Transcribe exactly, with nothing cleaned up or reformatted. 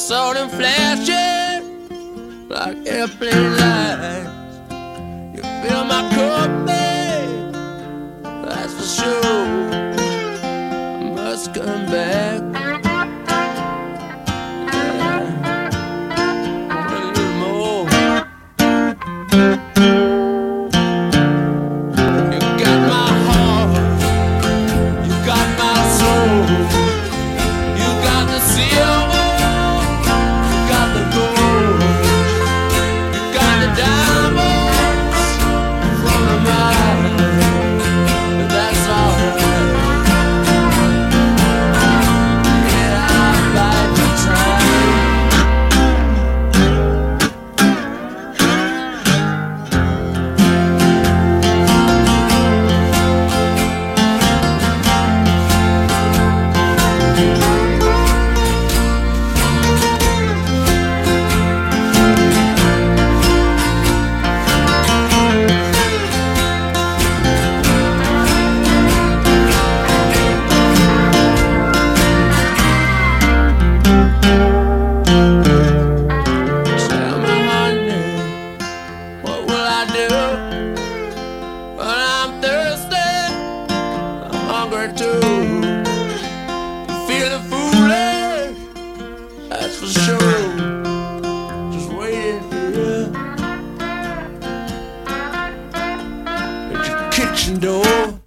saw them flashing like airplane lights. You fill my cup, babe, that's for sure. I must come back. Too. Feeling foolish, that's for sure. Just waiting for you at your kitchen door.